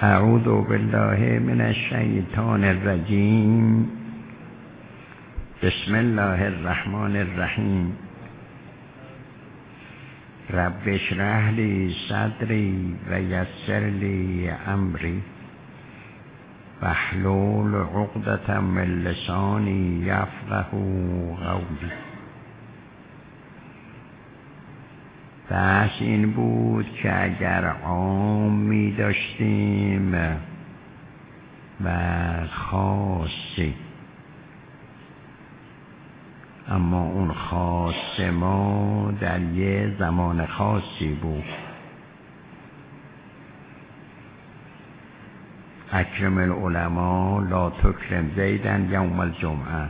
اعوذ بالله من الشیطان الرجیم. بسم الله الرحمن الرحیم. رب اشرح لی صدری و یسر لی امری واحلل عقدة من لسانی یفقهوا قولی. بحث این بود که اگر عام می داشتیم و خاصی، اما اون خاص ما در یه زمان خاصی بود. اکرم العلماء لا تکرم زیدن یوم الجمعه.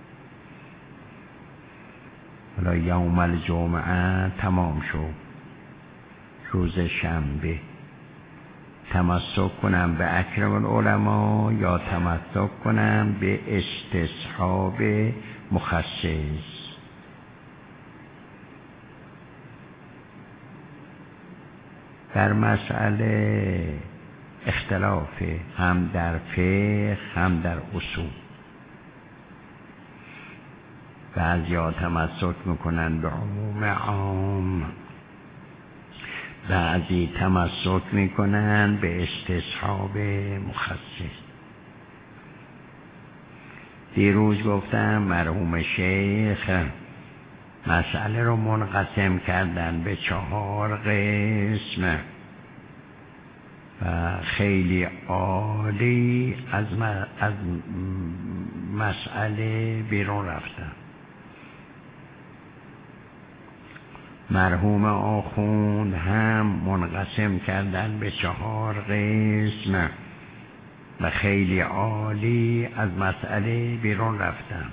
حالا یوم الجمعه تمام شد، روز شنبه. تمسک کنم به اکرم العلماء یا تمسک کنم به استصحاب مخصص؟ در مسئله اختلاف هم در فقه هم در اصول. بعضیا تمسک میکنن به عموم عام، بعضی تمسک میکنن به استصحاب مخصص. دیروز گفتم مرحوم شیخ مسئله رو منقسم کردن به 4 قسم و خیلی عالی از مسئله بیرون رفتن. مرحوم آخوند هم منقسم کردن به 4 قسم و خیلی عالی از مسئله بیرون رفتن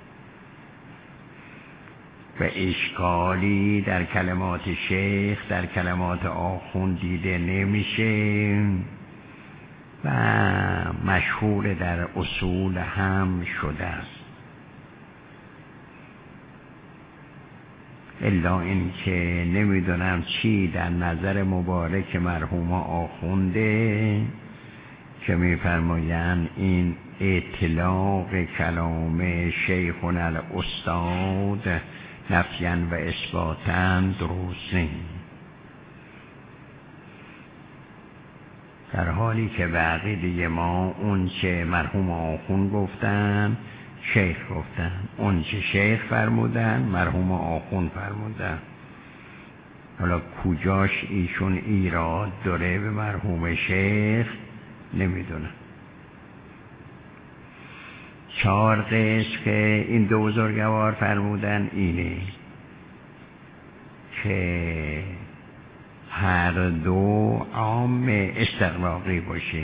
و اشکالی در کلمات شیخ در کلمات آخوند دیده نمیشه و مشهور در اصول هم شده است. الا این که نمیدونم چی در نظر مبارک مرحوم آخونده که میفرمایند این اطلاق کلام شیخنا الاستاد نفیاً و اثباتاً درست نیست، در حالی که به عقیده ما اون چه مرحوم آخوند گفتن شیخ گفتن، اون چه شیخ فرمودن مرحوم آخوند فرمودن. حالا کجاش ایشون ایراد داره به مرحوم شیخ نمیدونم. 4 قسم که این 2 بزرگوار فرمودن اینه که هر 2 عام استغراقی باشه.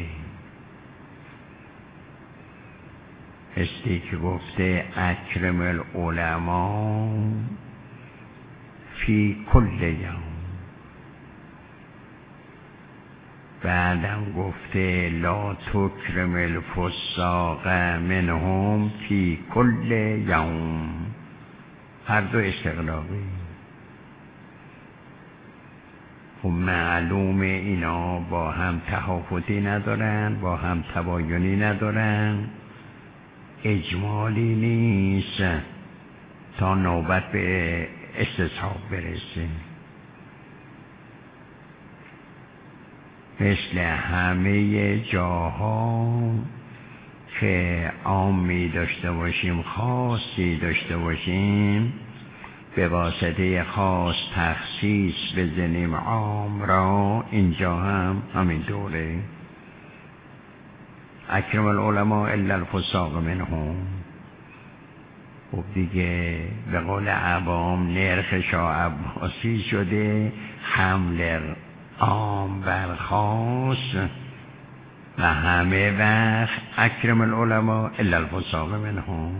استی که گفته اکرم العلماء فی کل یوم، بعدم گفته لا تکرم الفساق منهم فی کل یوم. هر 2 استغراقی. خب معلومه اینا با هم تحافظی ندارن، با هم تباینی ندارن، اجمالی نیست تا نوبت به استصحاب برسه. مثل همه جاها که عامی داشته باشیم خاصی داشته باشیم، به واسطه خاص تخصیص بزنیم عام را. اینجا هم همین دوره. اکرم العلماء الا الفساق منهم. خب دیگه به قول عوام نرخ شاه عباسی شده حمل عام بر خاص و همه وقت اکرم العلماء الا الفساق منهم.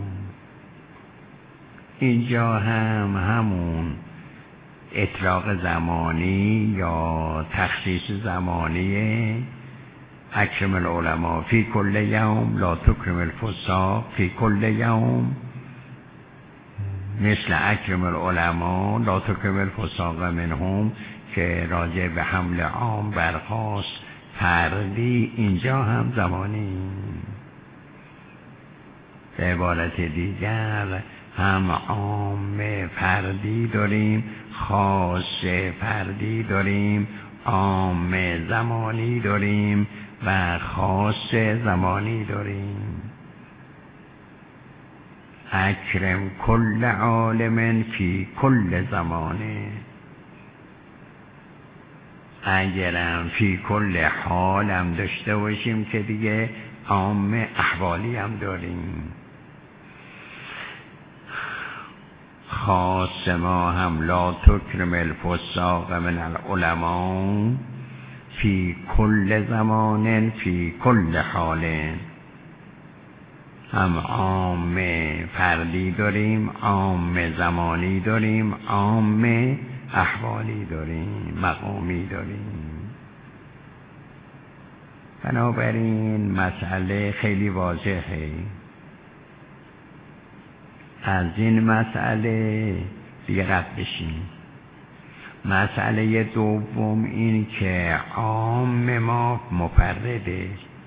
اینجا هم همون اطلاق زمانی یا تخصیص زمانیه. اکرم العلماء فی کل یوم لا تکرم الفساق فی کل یوم، مثل اکرم العلماء لا تکرم الفساق منهم که راجع به حمل عام بر خاص فردی اینجا هم زمانی. به عبارت دیگر هم عام فردی داریم، خاص فردی داریم، عام زمانی داریم و خاص زمانی داریم. اکرم کل عالم فی کل زمانه. اگرم فی کل حالم داشته باشیم که دیگه عام احوالی هم داریم. خاص ما هم لا تکرم الفساق من العلماء فی کل زمان فی کل حال. هم عام فردی داریم، عام زمانی داریم، عام احوالی داریم، مقامی داریم. بنابراین مسئله خیلی واضحه. از این مسئله دیگه رد بشیم. مسئله دوم این که عام ما مفرده.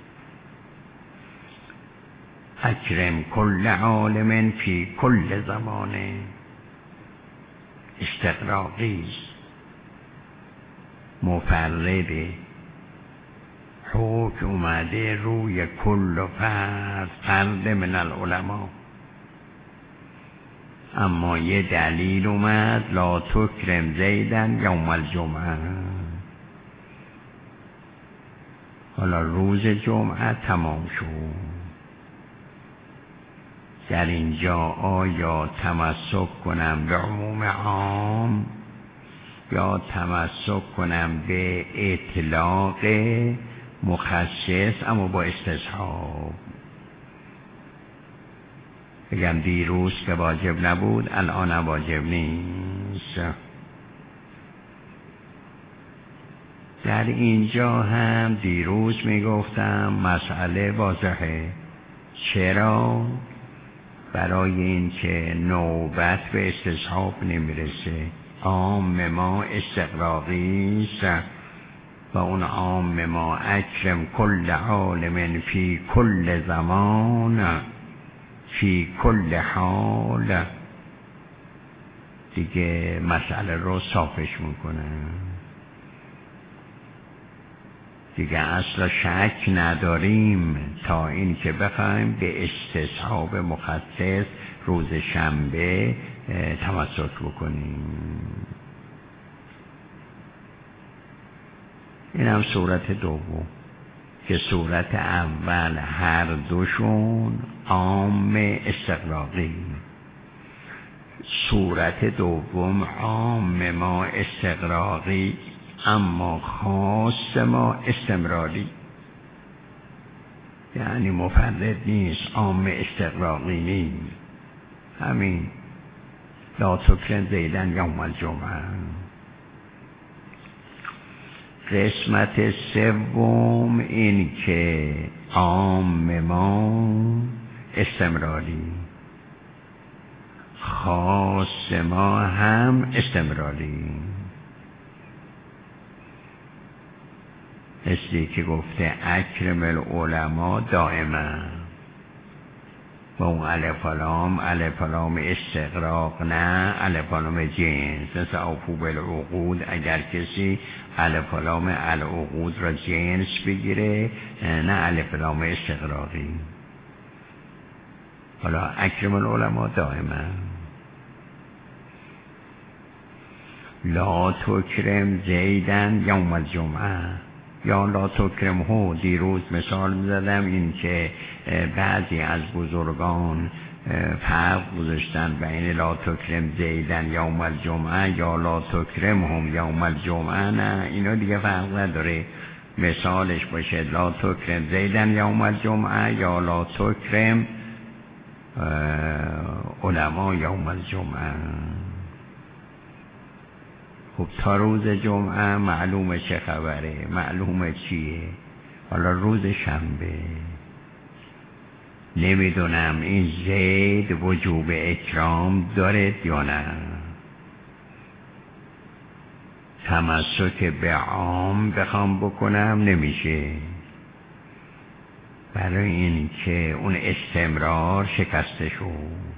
اکرم کل عالم فی کل زمانه استقراقی مفرده. حکم اومده روی کل فرد من العلماء. اما یه دلیل اومد لا تکرم زیدن یوم الجمعه. حالا روز جمعه تمام شد. در اینجا آیا تمسک کنم به عموم عام یا تمسک کنم به اطلاق مخصص اما با استصحاب؟ بگم دیروز که واجب نبود الان واجب نیست. در اینجا هم دیروز میگفتم مسئله واضحه. چرا؟ برای اینکه نوبت به استصحاب نمیرسه. عام ما استقراقی است و اون عام ما اکرم کل عالم فی کل زمان فی کل حال دیگه مسئله رو صافش میکنه. دیگه اصلا شک نداریم تا این که بخوایم به استصحاب مخصص روز شنبه تمسک بکنیم. این هم صورت دوم که صورت اول هر دوشون عام استقراقی، صورت دوم عام ما استقراقی اما خاص ما استمراری. یعنی مفرد نیست، عام استقراقی نیست. همین لا تکرم زیدن یوم الجمعه. قسمت سوم این که عام ما استمراری، خاص ما هم استمراری. مثلی که گفته اکرم العلماء دائما و اون الف لام استغراق نه الف لام جنس. مثل اوفو بالعقود اگر کسی الف لام العقود را جنس بگیره نه الف لام استغراقی. حالا اکرم العلماء دائما. لا تکرم زیدن یوم الجمعه یا لا تکرمه. دیروز مثال می‌زدم این که بعضی از بزرگان فرق گذاشتن بین لا تکرم زیدن یوم الجمعه یا لا تکرمهم یوم الجمعه. نه، اینا دیگه فرق نداره. مثالش باشه لا تکرم زیدن یوم الجمعه یا لا تکرم علما یوم الجمعه. خب تا روز جمعه معلومه چه خبره، معلومه چیه. حالا روز شنبه نمیدونم این زید وجوب اکرام داره یا نه. تمسک به عام بخوام بکنم نمیشه، برای این که اون استمرار شکسته شد.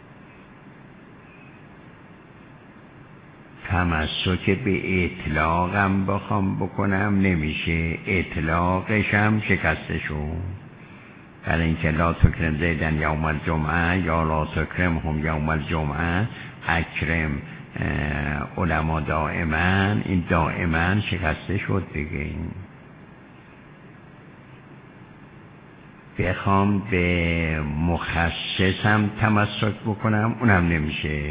تمسک به اطلاقم بخوام بکنم نمیشه، اطلاقشم شکسته شد. برای اینکه لا تکرم زیدن یوم الجمعه یا لا تکرم هم یوم الجمعه، اکرم علما دائما، این دائما شکسته شد دیگه. بخوام به مخصصم تمسک بکنم اونم نمیشه،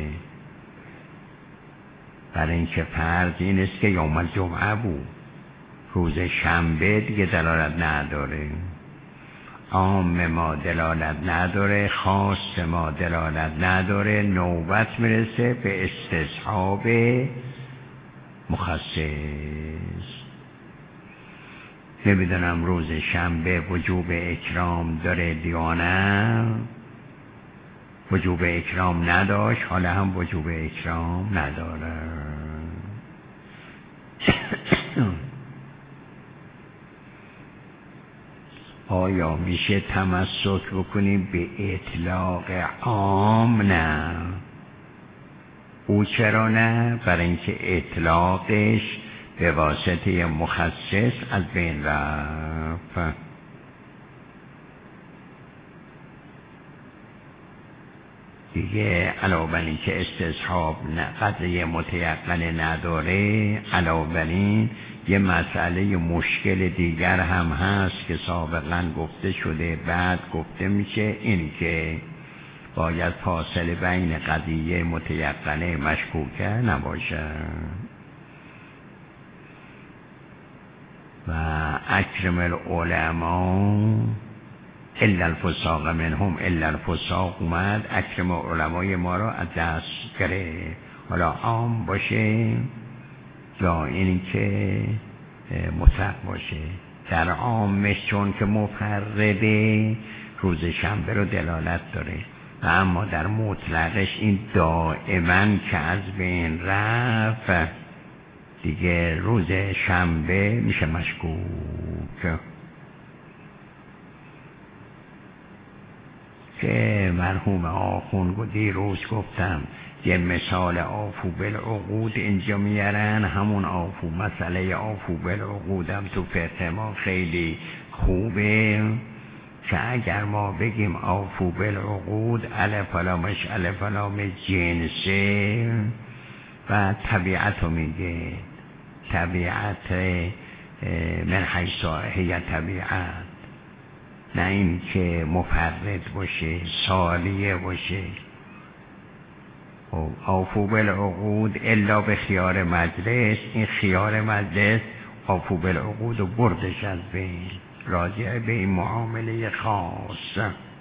برای اینکه فرض این است که یوم الجمعه بود، روز شنبه دیگه دلالت نداره، عام ما دلالت نداره، خاص ما دلالت نداره، نوبت میرسه به استصحاب مخصص. نمیدونم روز شنبه وجوب اکرام داره یا نه، وجوب اکرام نداشت، حالا هم وجوب اکرام نداره. آیا میشه تمسک بکنیم به اطلاق عام؟ نه. او چرا نه؟ برای اینکه اطلاقش به واسطه مخصص از بین رفت. دیگه علاوه بر این که استصحاب قضیه متیقن نداره، علاوه بر این یه مسئله مشکل دیگر هم هست که سابقا گفته شده، بعد گفته میشه، این که باید فاصله بین قضیه متیقنه مشکوکه نباشه. و اکرم العلماء الا الفساق منهم، الا الفساق اومد، اکرم علمای ما را از دست گرفت. حالا عام باشه یا این که مطلق باشه. در عامش چون که مفرده روز شنبه رو دلالت داره، و اما در مطلقش این دائما که از بین رفت دیگه روز شنبه میشه مشکوک. که مرحوم آخوند دیروز گفتم یه مثال آفو بالعقود اینجا میارن، همون آفو، مسئله آفو بالعقودم تو فقه ما خیلی خوبه، که اگر ما بگیم آفو بالعقود الف لامش الف لام جنسه و طبیعت رو میگه، طبیعت من حیث هی طبیعت، نه این که مفرد باشه، سالیه باشه. آفو بالعقود الا به خیار مجلس، این خیار مجلس آفو بالعقود و بردش از بین، راجع به این معامله خاص.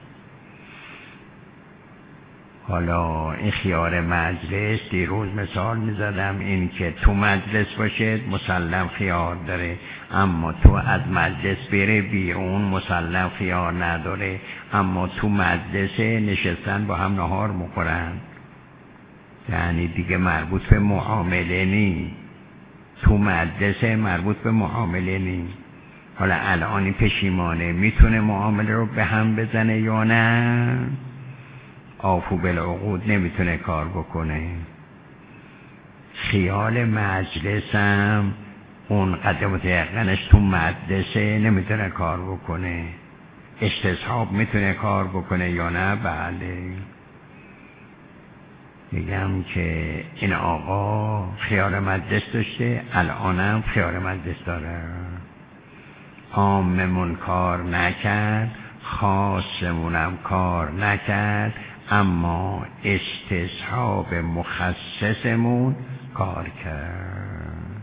حالا این خیار مجلس دیروز مثال میزدم، این که تو مجلس باشه مسلم خیار داره، اما تو از مجلس بره بیرون مسلم خیار نداره، اما تو مجلس نشستن با هم نهار میخورن، یعنی دیگه مربوط به معامله نی، تو مجلس مربوط به معامله نی. حالا الان پشیمانه میتونه معامله رو به هم بزنه یا نه؟ آفو بالعقود نمیتونه کار بکنه. خیال مجلسم اون قدر متیقنش تو مجلسه نمیتونه کار بکنه. استصحاب میتونه کار بکنه یا نه؟ بله. میگم که این آقا خیال مجلس داشته، الانم خیال مجلس داره، عاممون کار نکرد، خاصمونم کار نکرد، اما استصحاب مخصصمون کار کرد.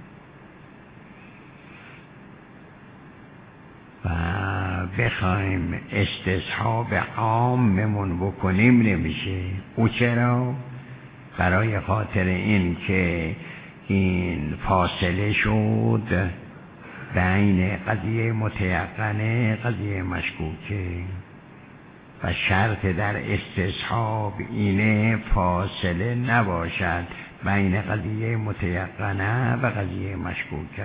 و بخوایم استصحاب عاممون بکنیم نمیشه. او چرا؟ برای خاطر این که این فاصله شد بین قضیه متیقنه قضیه مشکوکه، و شرط در استصحاب اینه فاصله نباشد بین قضیه متیقنه و قضیه مشکوکه.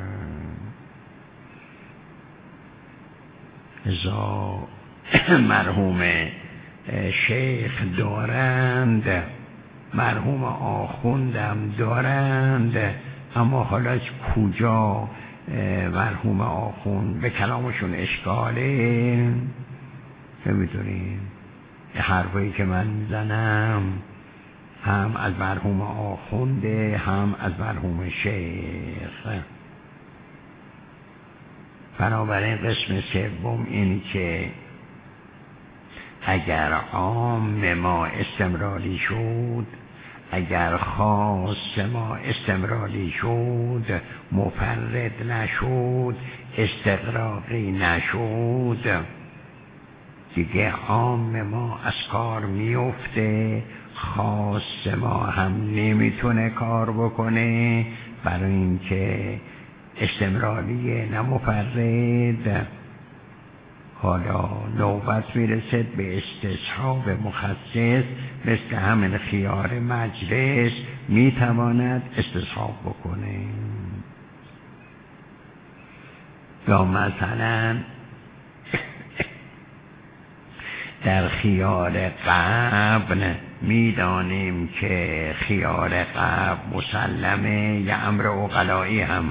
ازا مرحوم شیخ دارند، مرحوم آخوندم دارند، اما حالا کجا مرحوم آخوند به کلامشون اشکاله نمیدونیم. حرفایی که من میزنم هم از مرحوم آخونده هم از مرحوم شیخ. بنابراین قسم سوم این که اگر عام ما استمراری شد، اگر خاص ما استمراری شد، مفرد نشد، استغراقی نشد، دیگه عام ما از کار میفته، خاص ما هم نمیتونه کار بکنه، برای اینکه استمراریه نه مفرد. حالا نوبت میرسد به استصحاب مخصص، مثل همین خیار مجلس میتواند استصحاب بکنه. یا مثلا در خیار قبل میدانیم که خیار قبل مسلمه، یه امر عقلایی هم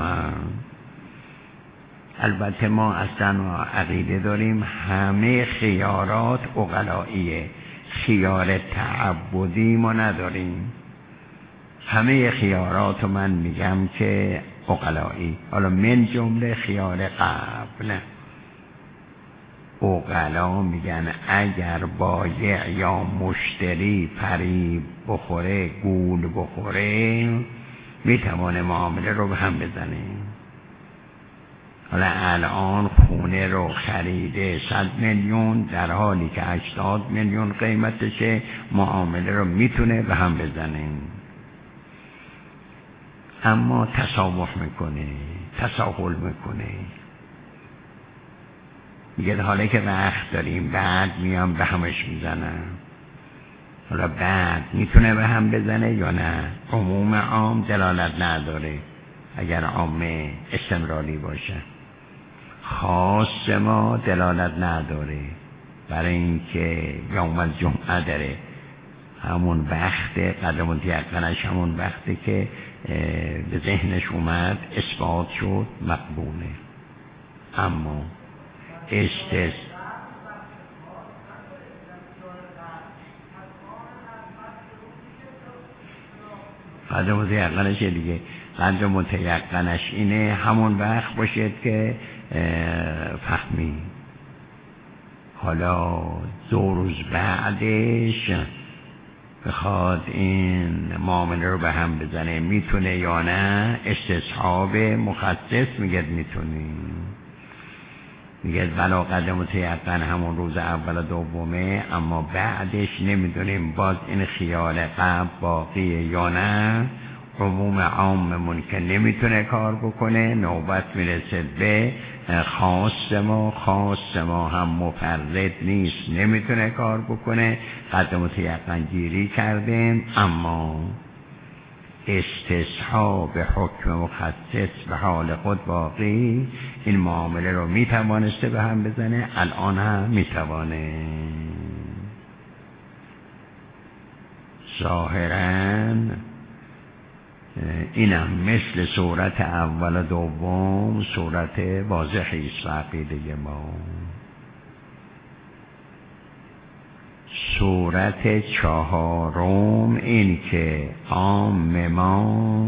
البته ما اصلا عقیده داریم همه خیارات عقلاییه، خیار تعبدی ما نداریم. همه خیارات من میگم که عقلایی. حالا من جمله خیار قبل. عقلا میگن اگر بایع یا مشتری فریب بخوره، گول بخوره، میتوانه معامله رو به هم بزنه. حالا الان خونه رو خریده 100 میلیون، در حالی که 80 میلیون قیمتشه، معامله رو میتونه به هم بزنه، اما تسامح میکنه، تساهل میکنه، میگه حالا که وقت داریم بعد میام به همش میزنم. حالا بعد میتونه به هم بزنه یا نه؟ عموم عام دلالت نداره اگر عامه استمراری باشه. خاص ما دلالت نداره، برای اینکه یوم الجمعه داره، همون وقت قدر متیقنش همون وقتی که به ذهنش اومد اثبات شد مقبوله. اما قدر متیقنش دیگه، قدر متیقنش اینه همون وقت باشد که فهمی. حالا 2 روز بعدش بخواد این معامله رو به هم بزنه، میتونه یا نه؟ استصحاب مخصص میگه میتونه، میگه ولا قدر متیقن همون روز اول و دومه، اما بعدش نمیدونیم باز این خیال قبل باقیه یا نه. عموم عام ممکن نمیتونه کار بکنه، نوبت میرسه به خاص ما، خاص ما هم مفرد نیست، نمیتونه کار بکنه، قدر متیقن گیری کردیم، اما استصحاب حکم مخصص به حال خود باقی، این معامله رو میتوانسته به هم بزنه، الان هم میتوانه. ظاهراً اینم مثل صورت اول و دوم صورت واضحی است عقیده ما. صورت چهارم این که عام ما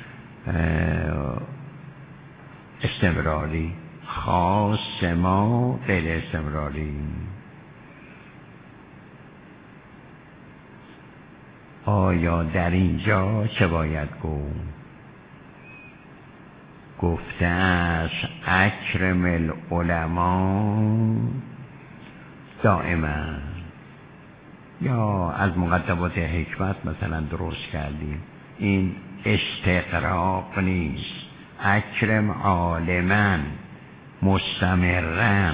استمراری، خاص ما غیر استمراری. آیا در اینجا چه باید گفته است اکرم العلماء دائما، یا از مقدمات حکمت مثلا درست کردیم، این استقراق نیست. اکرم عالما مستمرن،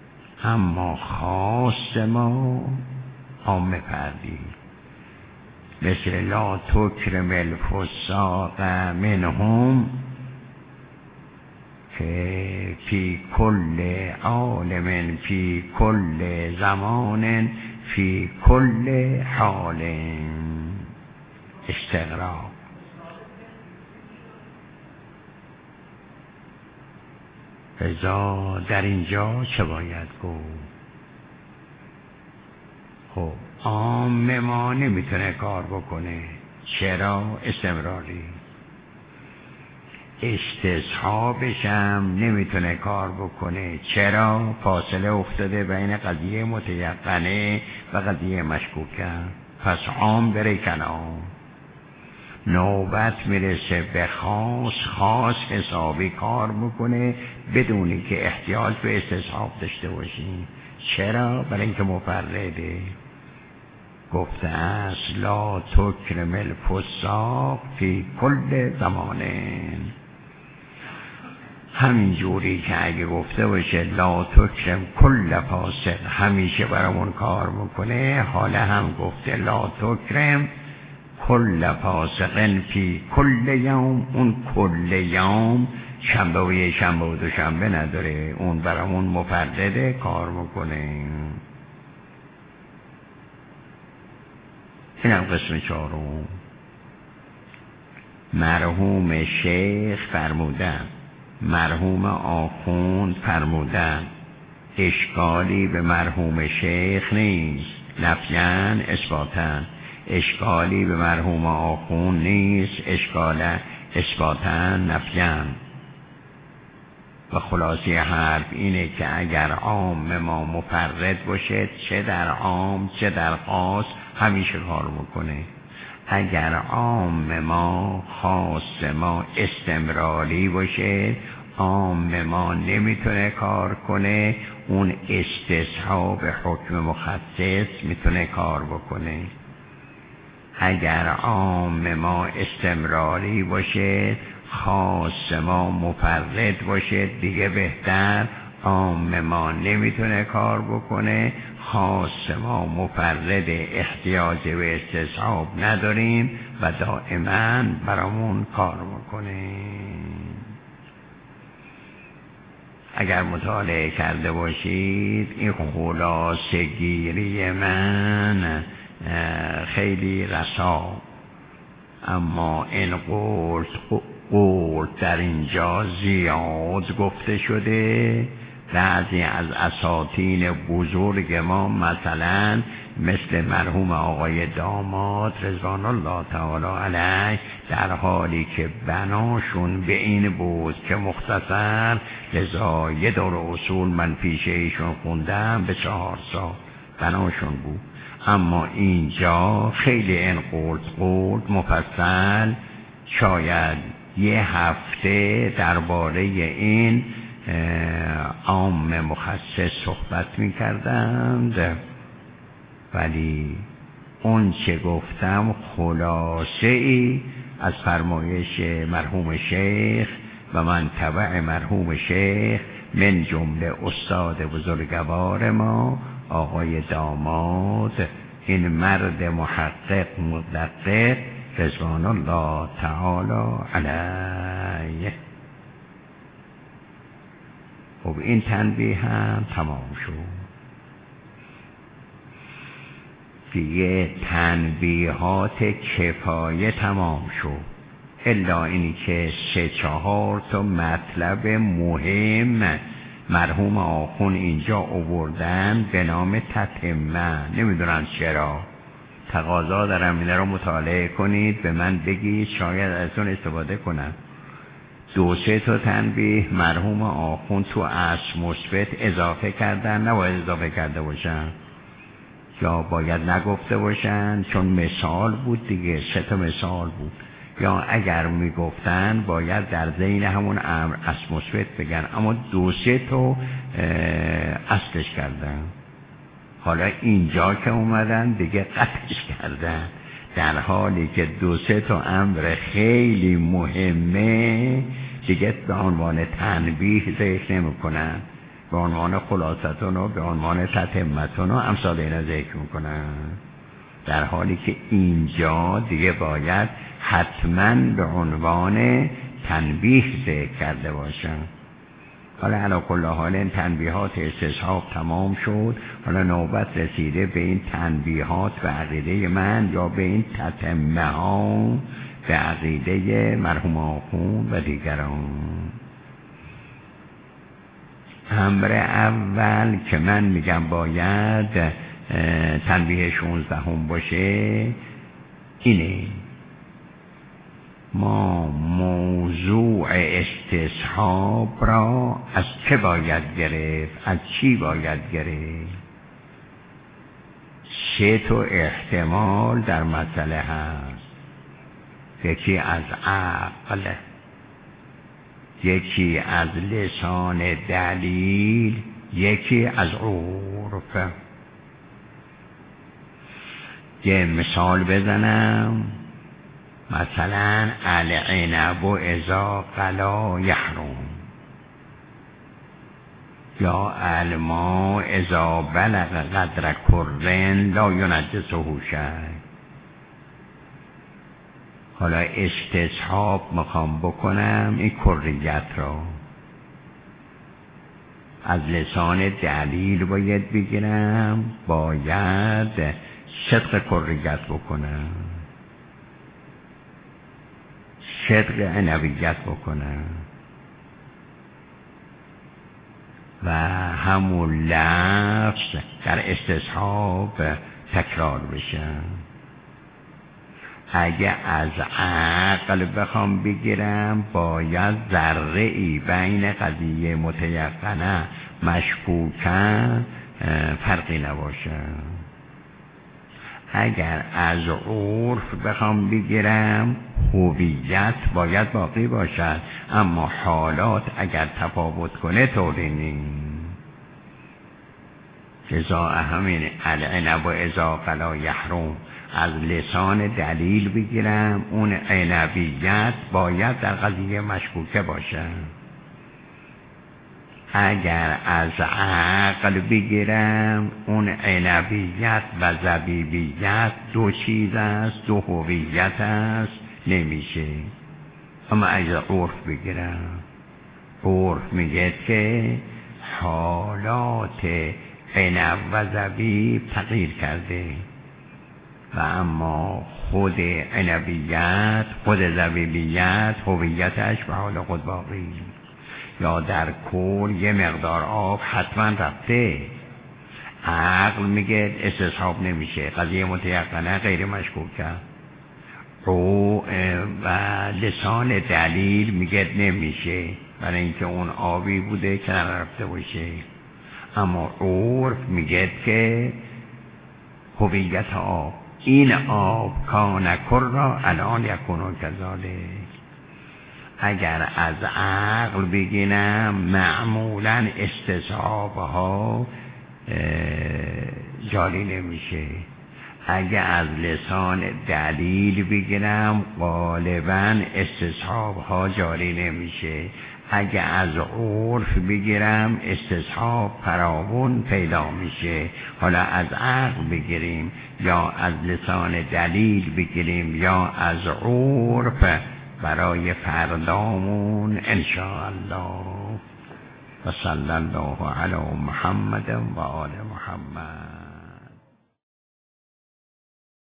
اما خاص ما عامه پردی. مثل لا تکرم الفساق منهم که فی کل عالم فی کل زمان فی کل حال استغراق. ازا در اینجا چه باید گفت؟ خب عام ما نمیتونه کار بکنه. چرا؟ استمراری. استصحابش هم نمیتونه کار بکنه. چرا؟ فاصله افتاده بین قضیه متیقنه و قضیه مشکوکه. پس عام بره کنار. نوبت میرسه به خاص حسابی کار بکنه بدونی که احتیاج به استصحاب داشته باشی. چرا؟ برای اینکه مفرده. گفته است لا تکرم الفساق فی کل زمانه. همین جوری که اگه گفته باشه لا تکرم کل فاسق همیشه برامون کار میکنه، حالا هم گفته لا تکرم کل فاسق فی کل یوم. اون کل یوم شنبه و یه شنبه و دو شنبه نداره، اون برامون مفرده کار میکنه. اینم قسم چهارم. مرحوم شیخ فرمودن، مرحوم آخوند فرمودن اشکالی به مرحوم شیخ نیست، نفیان اثباتن. اشکالی به مرحوم آخوند نیست، اشکال اثباتن نفیان. و خلاصه حرف اینه که اگر عام ما مفرد باشه، چه در عام چه در خاص همیشه کار بکنه. اگر عام ما خاص ما استمراری باشه، عام ما نمیتونه کار کنه، اون استصحاب حکم مخصص میتونه کار بکنه. اگر عام ما استمراری باشه، خاص ما مفرد باشه دیگه بهتر. عام ما نمیتونه کار بکنه، خاص ما مفرد، احتیاج به استصحاب نداریم و دائما برامون کار بکنه. اگر مطالعه کرده باشید این خلاصه گیری من خیلی رسا، اما این قول در اینجا زیاد گفته شده. بعضی از اساطین بزرگ ما مثلا مثل مرحوم آقای داماد رضوان الله تعالی علیه، در حالی که بناشون به این بود که مختصر، لذا یه دور اصول من پیش ایشون خوندم به 4 سال بناشون بود. اما اینجا خیلی این قول مفصل، شاید یه هفته درباره این عام مخصص صحبت می کردند، ولی اون چه گفتم خلاصه ای از فرمایش مرحوم شیخ و من تبع مرحوم شیخ، من جمله استاد بزرگوار ما آقای داماد، این مرد محقق مدقق رضوان الله تعالی علیه. خب این تنبیه هم تمام شد. دیگه تنبیهات کفایه تمام شد، الا اینی که 3-4 تا مطلب مهم مرحوم آخون اینجا آوردن به نام تتمه. نمیدونم چرا، تقاضا دارم اینا رو مطالعه کنید، به من بگید شاید از اون استفاده کنم. 2-3 تا تنبیه مرحوم آخون تو اصل مثبت اضافه کردن، نباید اضافه کرده باشن یا باید نگفته باشن، چون مثال بود دیگه، 3 تا مثال بود. یا اگر میگفتن باید در ذهن همون امر اصل مثبت بگن، اما 2-3 تا اصلش کردن. حالا اینجا که اومدن دیگه قطعش کردن، در حالی که 2-3 تا امر خیلی مهمه دیگه به عنوان تنبیه ذکر نمی کنن، به عنوان خلاصتون و به عنوان تتمتون و امثال اینا ذکر میکنن. در حالی که اینجا دیگه باید حتما به عنوان تنبیه ذکر کرده باشم. حالا علی کل حال این تنبیهات استصحاب تمام شد، حالا نوبت رسیده به این تنبیهات به عقیده من یا به این تتمه ها به عقیده مرحوم آخوند و دیگران. امر اول که من میگم باید تنبیه 16 باشه اینه: ما موضوع استصحاب را از چه باید گرفت؟ از چی باید گرفت؟ 3 احتمال در مسئله هست. یکی از عقل، یکی از لسان دلیل، یکی از عرف. یه مثال بزنم، مثلا العنب اذا غلا یحرم، یا الماء اذا بلغ قدر کرن لا ینجسه شیء. حالا استصحاب میخوام بکنم این کریت را از لسان دلیل باید بگیرم، باید صدق کریت بکنم، صدق عنبیت بکنم و همون لفظ در استصحاب تکرار بشه. اگه از عقل بخوام بگیرم باید ذره‌ای بین قضیه متیقنه مشکوکه فرقی نباشه. اگر از عرف بخوام بگیرم هویت باید باقی باشد، اما حالات اگر تفاوت کنه طوری نیست. جزاء همین العنب و اذا غلا یحرم از لسان دلیل بگیرم، اون عنبیت باید در قضیه مشکوکه باشه. اگر از عقل بگیرم اون عنبیت و زبیبیت 2 چیز است، 2 هویت است، نمیشه. اما اگر عرف بگیرم، عرف میگه که حالات عنب و زبیب تغییر کرده و اما خود عنبیت، خود زبیبیت هویتش به حال خود باقی، یا در کل یه مقدار آب حتما رفته. عقل میگه استصحاب نمیشه، قضیه متیقنه غیر مشکوکه، و لسان دلیل میگه نمیشه برای اینکه اون آبی بوده که نرفته باشه. اما عرف میگه که هویت آب، این آب کانکر را الان یکونو کذالک. اگر از عقل بگیرم معمولا استصحاب ها جاری نمیشه. اگر از لسان دلیل بگیرم غالبا استصحاب ها جاری نمیشه. اگر از عرف بگیرم استصحاب فراوون پیدا میشه. حالا از عقل بگیریم یا از لسان دلیل بگیریم یا از عرف، برای فردامون انشاءالله. و صلی الله علی محمد و آل محمد.